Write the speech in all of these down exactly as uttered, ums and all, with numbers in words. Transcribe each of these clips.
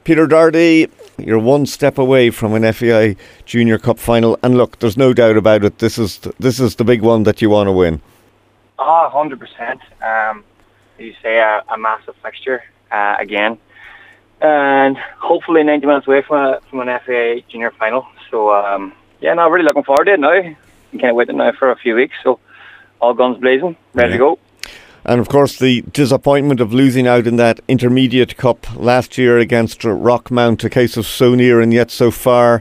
Peter Doherty, you're one step away from an F A I Junior Cup final, and look, there's no doubt about it. This is this is the big one that you want to win. Oh, one hundred percent. Um, you say a, a massive fixture uh, again, and hopefully ninety minutes away from a, from an F A I Junior final. So um, yeah, no, really looking forward to it now. I can't wait now for a few weeks. So all guns blazing, ready yeah. to go. And of course, the disappointment of losing out in that Intermediate Cup last year against Rockmount, a case of so near and yet so far.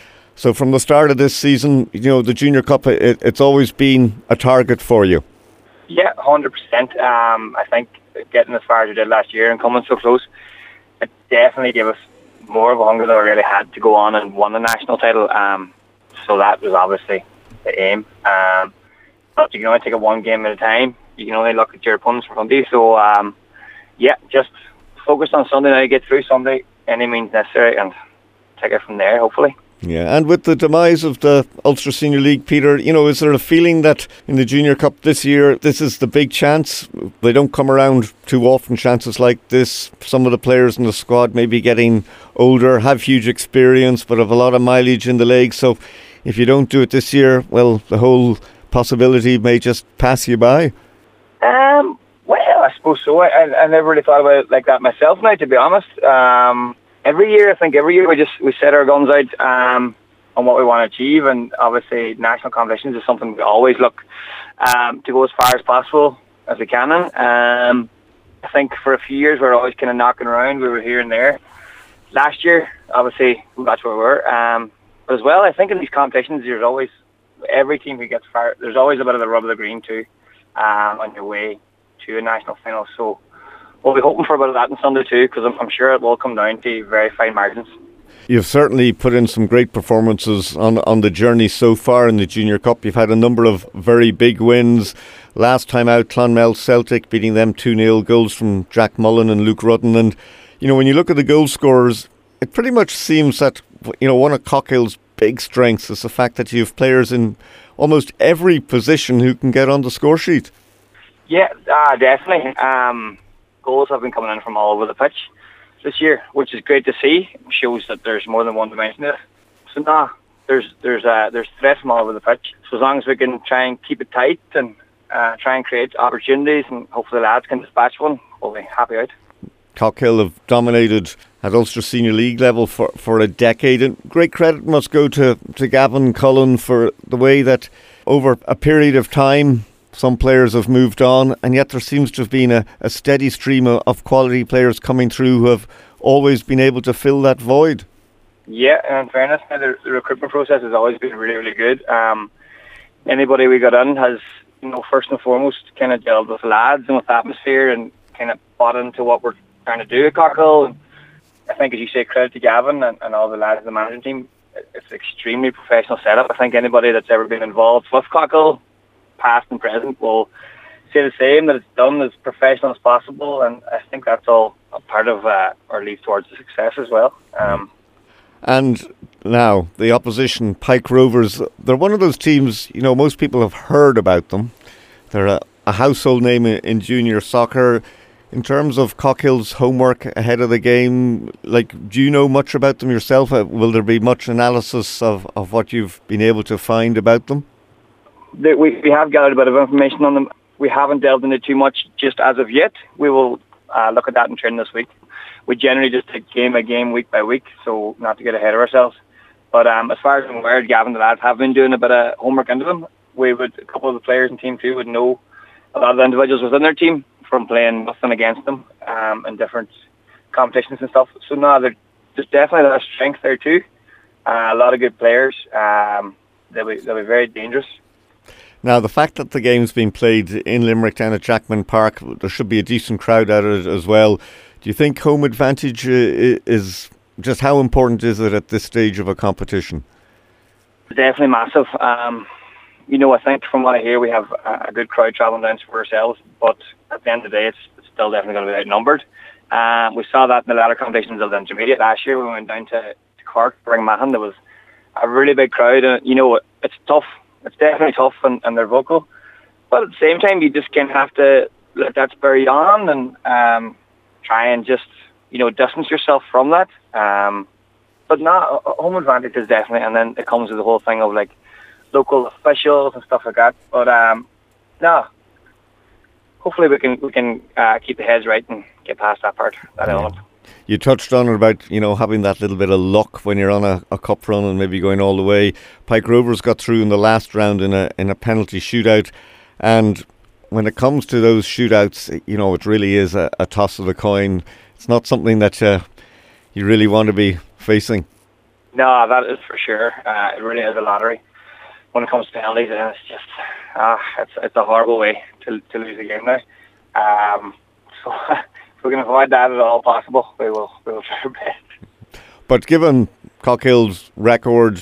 So from the start of this season, you know, the Junior Cup, it, it's always been a target for you. Yeah, one hundred percent. Um, I think getting as far as we did last year and coming so close, it definitely gave us more of a hunger than we really had to go on and win the national title. Um, so that was obviously the aim. Um, but you can only take it one game at a time. You can only look at your opponents for Sunday. So, um, yeah, just focus on Sunday now, get through Sunday, any means necessary, and take it from there, hopefully. Yeah, and with the demise of the Ulster Senior League, Peter, you know, is there a feeling that in the Junior Cup this year, this is the big chance? They don't come around too often, chances like this. Some of the players in the squad may be getting older, have huge experience, but have a lot of mileage in the legs. So if you don't do it this year, well, the whole possibility may just pass you by. Um, well, I suppose so. I, I never really thought about it like that myself now, to be honest. Um, every year, I think every year we just we set our guns out um, on what we want to achieve, and obviously national competitions is something we always look um, to go as far as possible as we can. Um, I think for a few years we were always kind of knocking around. We were here and there. Last year, obviously, we got where we were. Um, but as well, I think in these competitions, there's always every team who gets far. There's always a bit of the rub of the green too. Um, on your way to a national final. So we'll be hoping for a bit of that on Sunday too, because I'm, I'm sure it will come down to very fine margins. You've certainly put in some great performances on, on the journey so far in the Junior Cup. You've had a number of very big wins. Last time out, Clonmel Celtic, beating them two nil, goals from Jack Mullen and Luke Rudden. And, you know, when you look at the goal scorers, it pretty much seems that, you know, one of Cockhill's big strengths is the fact that you have players in almost every position who can get on the score sheet. Yeah, uh, definitely. Um, goals have been coming in from all over the pitch this year, which is great to see. It shows that there's more than one dimension there. So nah, there's there's uh, there's threat from all over the pitch. So as long as we can try and keep it tight and uh, try and create opportunities, and hopefully the lads can dispatch one, we'll be happy out. Cockhill have dominated at Ulster Senior League level for, for a decade, and great credit must go to, to Gavin Cullen for the way that over a period of time some players have moved on, and yet there seems to have been a, a steady stream of, of quality players coming through who have always been able to fill that void. Yeah, and in fairness, the, the recruitment process has always been really, really good. Um, anybody we got in has, you know, first and foremost kind of dealt with lads and with the atmosphere and kind of bought into what we're trying to do at Cockhill. And I think, as you say, credit to Gavin and, and all the lads in the management team. It's an extremely professional setup. I think anybody that's ever been involved with Cockhill, past and present, will say the same, that it's done as professional as possible, and I think that's all a part of uh, our lead towards the success as well. Um, and now, the opposition, Pike Rovers, they're one of those teams, you know, most people have heard about them. They're a, a household name in, in junior soccer. In terms of Cockhill's homework ahead of the game, like, do you know much about them yourself? Uh, will there be much analysis of, of what you've been able to find about them? The, we, we have gathered a bit of information on them. We haven't delved into too much just as of yet. We will uh, look at that in training this week. We generally just take game by game, week by week, so not to get ahead of ourselves. But um, as far as I'm aware, Gavin and the lads have been doing a bit of homework into them. We would, a couple of the players in team two would know a lot of the individuals within their team from playing with and against them um, in different competitions and stuff. So no, there's definitely a lot of strength there too. Uh, a lot of good players. Um, they'll be they'll be very dangerous. Now, the fact that the game's been played in Limerick down at Jackman Park, there should be a decent crowd at it as well. Do you think home advantage uh, is just how important is it at this stage of a competition? Definitely massive. Um, You know, I think from what I hear, we have a good crowd travelling down for ourselves, but at the end of the day, it's, it's still definitely going to be outnumbered. Um, we saw that in the latter competitions of the intermediate last year when we went down to, to Cork, Ringmahon. There was a really big crowd, and you know, it's tough. It's definitely tough, and, and they're vocal. But at the same time, you just kind of have to let that spur you on and um, try and just you know, distance yourself from that. Um, but no, home advantage is definitely, and then it comes with the whole thing of like local officials and stuff like that. But um, no, hopefully we can we can uh, keep the heads right and get past that part, that yeah. element. You touched on it about, you know, having that little bit of luck when you're on a, a cup run and maybe going all the way. Pike Rovers got through in the last round in a in a penalty shootout, and when it comes to those shootouts, you know, it really is a, a toss of the coin. It's not something that uh, you really want to be facing. No, that is for sure. Uh, it really is a lottery when it comes to penalties, and it's just ah, it's it's a horrible way to to lose a game now. Um, so if we can avoid that at all possible, we will we will try our best. But given Cockhill's record,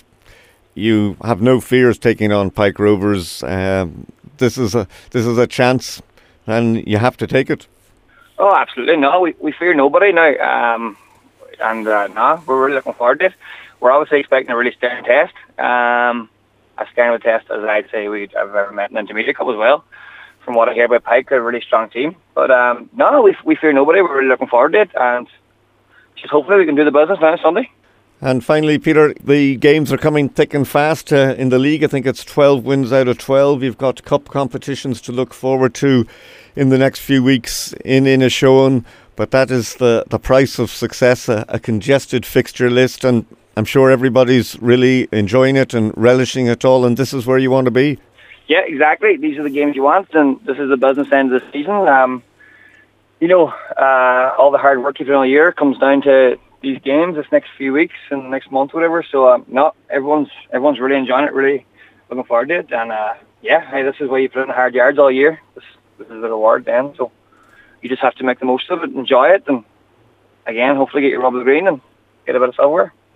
you have no fears taking on Pike Rovers. Um, this is a this is a chance, and you have to take it. Oh, absolutely. No, we, we fear nobody now. Um, and uh, no, we're really looking forward to it. We're obviously expecting a really stern test. Um, as stern of a test as I'd say we've ever met in the Intermediate Cup as well. From what I hear about Pike, they're a really strong team. But um, no, we we fear nobody. We're really looking forward to it, and just hopefully we can do the business now Sunday. And finally, Peter, the games are coming thick and fast uh, in the league. I think it's twelve wins out of twelve. You've got cup competitions to look forward to in the next few weeks in Inishowen. But that is the, the price of success, a, a congested fixture list. And I'm sure everybody's really enjoying it and relishing it all. And this is where you want to be. Yeah, exactly. These are the games you want. And this is the business end of the season. Um, you know, uh, all the hard work you've done all year comes down to these games this next few weeks and next month, whatever. So, um, no, everyone's everyone's really enjoying it, really looking forward to it. And uh, yeah, hey, this is why you put in the hard yards all year. This, this is the reward then. So you just have to make the most of it, enjoy it, and again, hopefully get your rub of the green and get a bit of silverware.